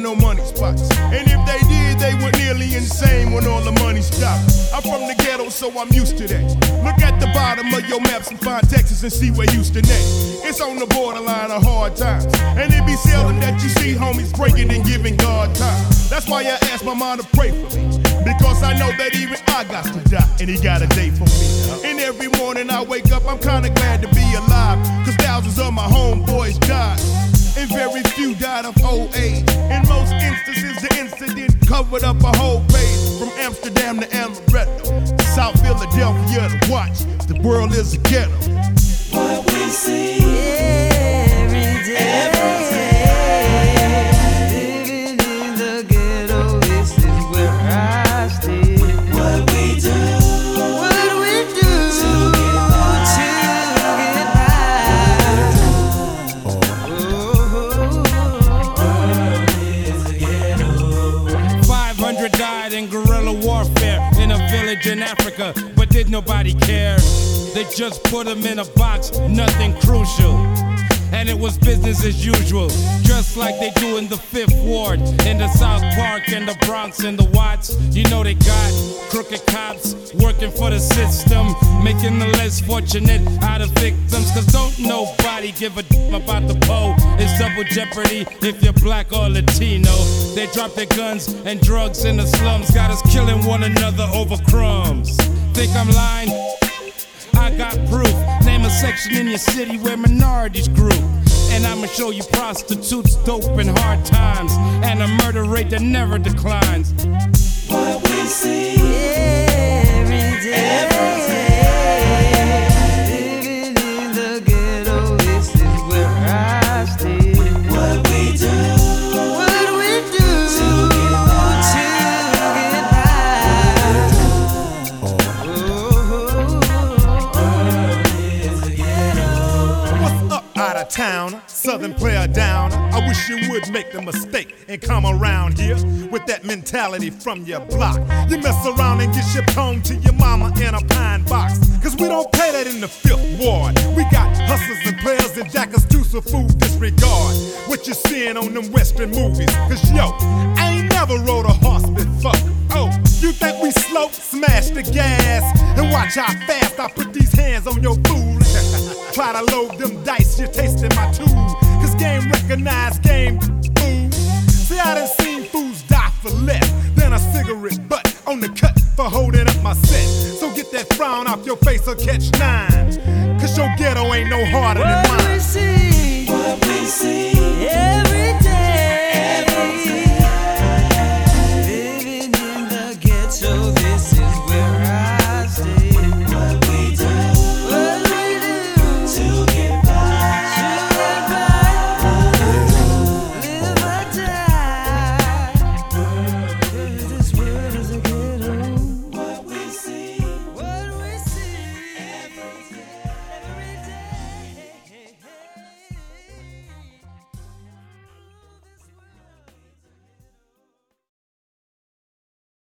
no money spots. And if they did, they went nearly insane when all the money stopped. I'm from the ghetto, so I'm used to that. Look at the bottom of your maps and find Texas and see where Houston at. It's on the borderline of hard times. And it be seldom that you see homies breaking and giving God time. That's why I ask my mom to pray for me, because I know that even I got to die, and he got a day for me. And every morning I wake up, I'm kinda glad to be alive, cause thousands of my homeboys died, and very few died of old age. In most instances, the incident covered up a whole page. From Amsterdam to Amaretto, South Philadelphia to Watts, the world is a ghetto. What we see every day. Died in guerrilla warfare in a village in Africa, but did nobody care? They just put them in a box, nothing crucial. And it was business as usual, just like they do in the 5th Ward, in the South Park, and the Bronx, and the Watts. You know they got crooked cops working for the system, making the less fortunate out of victims. Cause don't nobody give a damn about the pole. It's double jeopardy if you're black or Latino. They drop their guns and drugs in the slums, got us killing one another over crumbs. Think I'm lying? I got proof. Name a section in your city where minorities grew, and I'ma show you prostitutes, dope, and hard times, and a murder rate that never declines. What we see every day. Living in the ghetto, this is where I stay. What we do to get Town, Southern player down. I wish you would make the mistake and come around here with that mentality from your block. You mess around and get shipped home to your mama in a pine box, cause we don't pay that in the 5th Ward. We got hustlers and players and jackers too, so fool disregard what you're seeing on them Western movies. Cause yo, I ain't never rode a horse before. Oh, you think we slow? Smash the gas and watch how fast I put these hands on your fool. Try to load them dice, you're tasting my tool. Cause game recognized game fool. See, I done seen fools die for less than a cigarette butt on the cut for holding up my set. So get that frown off your face or catch 9, cause your ghetto ain't no harder than mine. What we see